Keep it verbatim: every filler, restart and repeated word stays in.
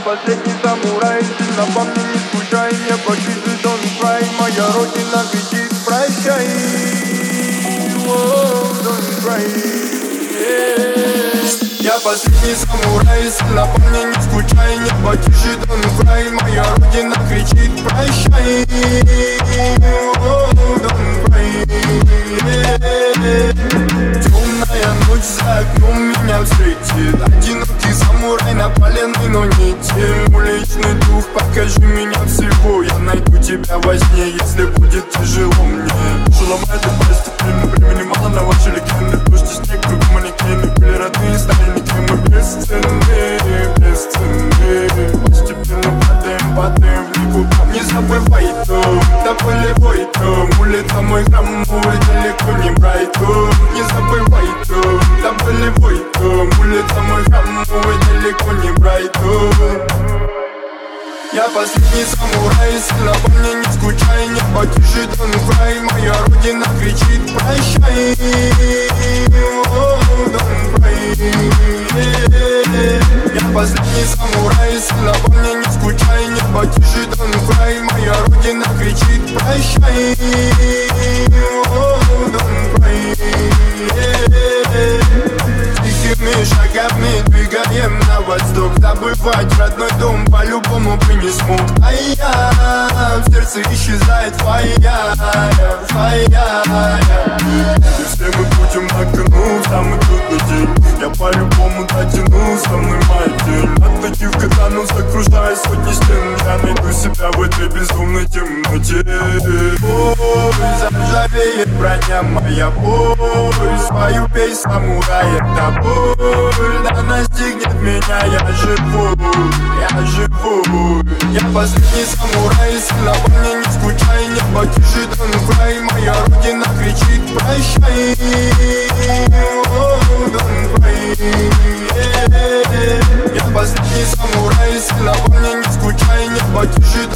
последний самурай, сильно по мне не скучай, небо чистый, don't cry, моя родина кричит прощай. Oh, don't cry, yeah. Я последний самурай, сильно по мне не скучай, небо тише, don't cry, моя родина кричит прощай. Oh, don't cry, yeah. Темная ночь за окном меня встретит, одинокий самурай на паленой, но нити. Уличный дух, покажи меня всего, я найду тебя во сне, если будет тяжело мне. Шеломает и постепенно, времени мало на ваши легенды. Дождь и снег, круг манекены, были родные стальники, мы бесценны, бесценны. Постепенно падаем, падаем в никуда. Не забывай то, да полевой то, улица мой храм, мой далеко не Брайтон. Не забывай то, да полевой то, улица мой храм, мой далеко не Брайтон. Я последний самурай, сильно по мне не скучай, небо тише, don't cry, моя родина кричит прощай. Oh, don't cry, yeah. Я последний самурай, сильно по мне не скучай, небо тише, don't cry, моя родина кричит прощай. Oh, don't cry, yeah. Тихими шагами двигаем на восток, забывать родной дом по-любому бы не смог. А я в сердце исчезает твоя, твоя. Если мы будем на кону в самый трудный день, я по-любому дотяну со мной мой день. Оттащив катану, закружая сотни стен, я найду себя в этой безумной темноте. Ой, заржавеет броня моя, боль, свою песнь самурая, это боль, да настигнет меня, я живу, я живу. Я последний самурай, сильно по мне не скучай, небо тише, don't cry, моя родина кричит прощай. Oh, don't cry, yeah. Я последний самурай, сильно по мне не скучай, небо тише,